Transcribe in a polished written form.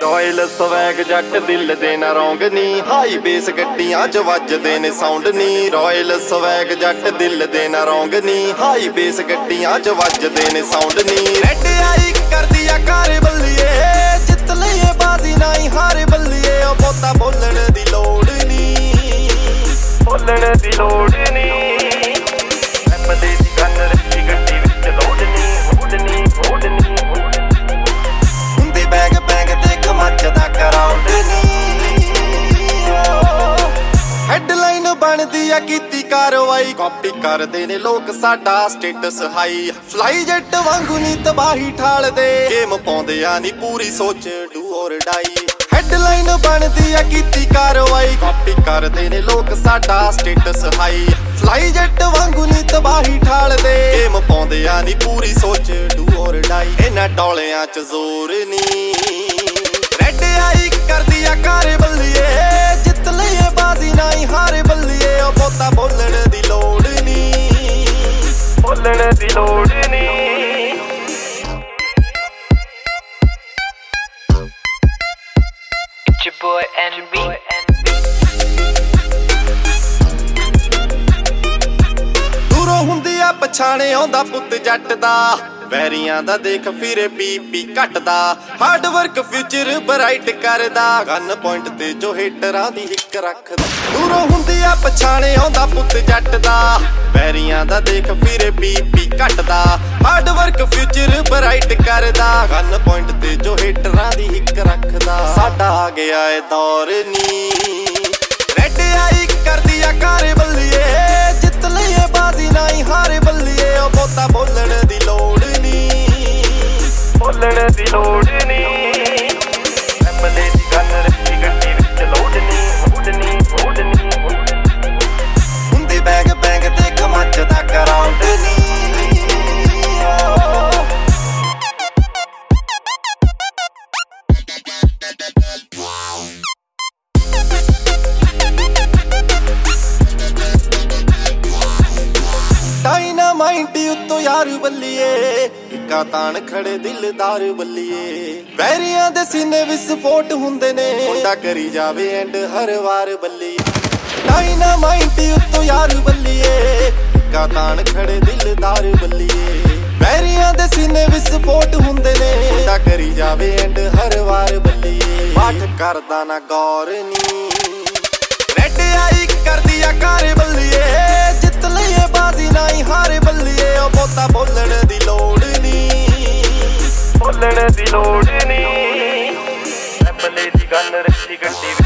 ਰॉयल swag Jatt दिल दे ना रौंग नी हाई बेस गड्डियां च वजदे ने साउंड नी रॉयल स्वैग जट दिल दे ना रौंग नी हाई बेस गड्डियां च वजदे ने साउंड नी रेड आई कर दिया कार बल्लिए जित लईए बाजी नाई हार बल्लिए ओ बोता बोलण दी लोड़ नी बोलण दी लोड़ नी एमले दी गन रखी गड्डी विच लोड़ नी मचदा कराउंड नी हेडलाइन बनदी आ कीती कार्रवाई कॉपी करदे ने लोक साडा स्टेटस हाई फ्लाई जेट वांगू नी तबाही ठाल दे गेम पाउंदे आ नी पूरी सोच डू और डाई हेडलाइन बनदी आ कीती कार्रवाई कॉपी करदे ने लोक साडा स्टेटस हाई फ्लाई जेट वांगू नी तबाही ठाल दे गेम पाउंदे आ नी पूरी सोच डू और डाई इन्हां डोलियां च जोर नी रेड आई कर दिया कार बल्लिए जित लईए बाजी नाई हार बल्लिए ओ बोता बोलण दी लोड़ नी बोलण दी लोड़ नी It's your boy NB दूरों हुंदी आ पछाणे आउंदा पुੱਤ जट दा ਵੈਰੀਆਂ ਦਾ ਦੇਖ ਫਿਰੇ ਬੀਪੀ ਘਟਦਾ ਹਾਰਡ ਵਰਕ ਫਿਊਚਰ ਬ੍ਰਾਈਟ ਕਰਦਾ ਗਨ ਪੁਆਇੰਟ ਤੇ ਜੋ ਹੀਟਰਾਂ ਦੀ ਹਿੱਕ ਰੱਖਦਾ ਦੂਰੋਂ ਹੁੰਦੀ ਆ ਪਛਾਣੇ ਆਉਂਦਾ ਪੁੱਤ ਜੱਟ ਦਾ ਵੈਰੀਆਂ ਦਾ ਦੇਖ ਫਿਰੇ ਬੀਪੀ ਘਟਦਾ ਹਾਰਡ ਵਰਕ ਫਿਊਚਰ ਬ੍ਰਾਈਟ ਕਰਦਾ ਗਨ ਪੁਆਇੰਟ ਤੇ ਜੋ ਹੀਟਰਾਂ ਦੀ ਹਿੱਕ ਰੱਖਦਾ ਸਾਡਾ ਆ ਗਿਆ ਏ ਦੌਰ ਨੀ ਰੈਡ ਆਈ ਕਰਦੀ ਆ ਕਾਰ ਬੱਲੀਏ ਜਿੱਤ ਲਈਏ ਬਾਜ਼ੀ ਨਾਈ ਹਾਰ ਬੱਲੀਏ ਉਹ ਬੋਤਾ ਬੋਲਣ ਦੀ ਲੋੜ बोलण दी लोड़ नी एमले दी गन रखी गड्डी विच लोड़ नी हुंदी बैग बैग देख मचदा कराउंड नी डायनामाइट उत्तों यार बल्लिए इक्का तान खड़े दिलदार बल्लिए वैरियां दे सीने विस्फोट हुंदे ने मुंडा करी जावे एंड हर वार बल्लिए डायनामाइट उत्तों यार बल्लिए इक्का तान खड़े दिलदार बल्लिए वैरियां दे सीने विस्फोट हुंदे ने मुंडा करी जावे एंड हर वार बल्लिए पाठ करदा ना गौर नी रेड आई कर दिया कार बल्लिए जित लईए बाजी नाई हार बल्लिए ओ बोता बोलण दी लोड़ नी बोलण दी लोड़ नी एमले दी गन रखी गड्डी